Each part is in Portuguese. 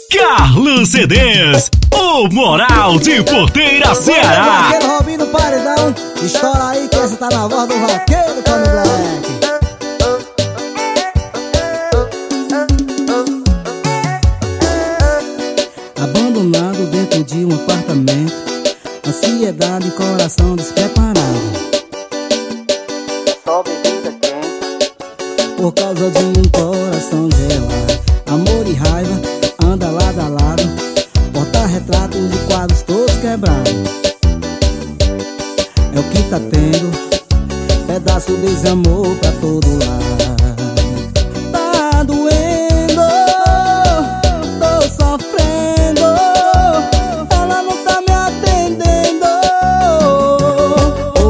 Carlos CDs, o Moral de Porteira, Ceará. Vaqueiro Robinho no paredão, estoura aí que essa tá na voz do vaqueiro Tony Black. Abandonado dentro de um apartamento, ansiedade e coração despreparado. Só bebida quente, Por causa de um coração gelado, amor e raiva anda lado a lado, porta-retratos e quadros todos quebrados. É o que tá tendo, pedaço de desamor pra todo lado. Tá doendo, tô sofrendo, ela não tá me atendendo. Oh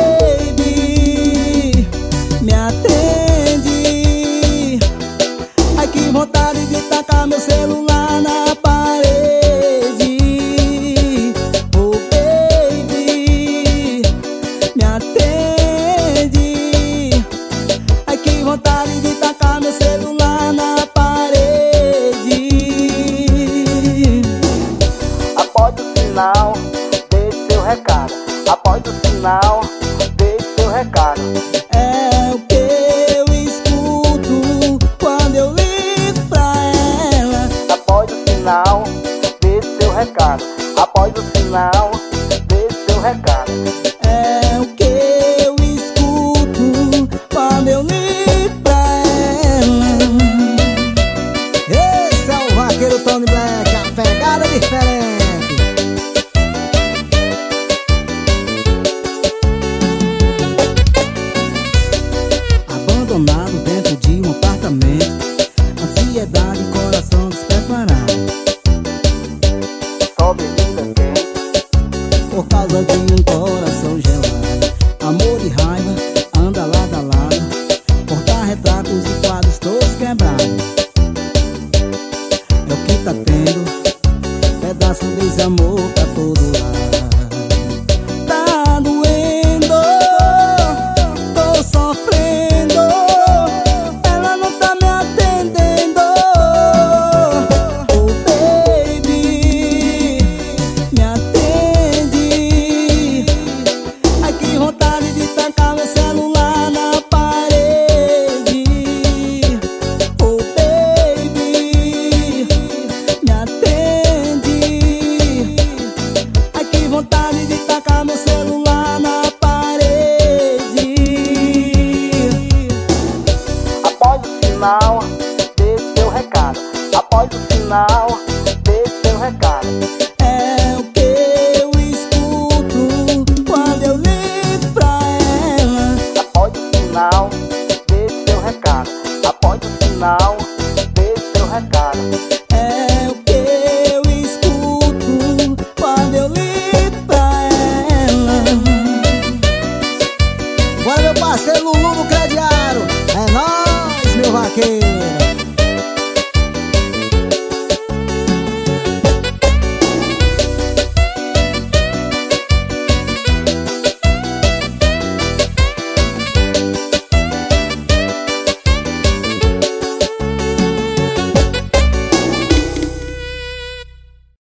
baby, me atende. Ai que vontade de tacar meu celular na parede. Oh baby, me atende. Ai que vontade de tacar meu celular na parede. após o sinal, deixe seu recado. Após o sinal, deixe seu recado. É o que eu escuto quando eu ligo pra ela. Após o sinal, deixe seu recado. Após o sinal, deixe seu recado. É o que eu escuto quando eu ligo pra ela. Esse é o vaqueiro Tony Black, a pegada diferente. Abandonado dentro de um apartamento, ansiedade e coração despreparado. Só bebida quente, Por causa de um coração gelado, amor e raiva anda lado a lado, porta-retratos e quadros todos quebrados. É o que tá tendo, pedaço de desamor pra todo lado. Tá doendo, tô sofrendo, ela não tá me atendendo. Oh baby, me atende. Ai que vontade de tacar meu celular na parede. Oh baby, me atende. Ai que vontade de tacar meu celular na parede. após o sinal, deixe seu recado. Após o sinal, deixe seu recado. É o que eu escuto quando eu ligo pra ela. Após o sinal, deixe seu recado. Após o sinal, deixe seu recado. É o que eu escuto quando eu ligo pra ela. Bora meu parceiro Lulu no crediário, é nóis meu vaqueiro.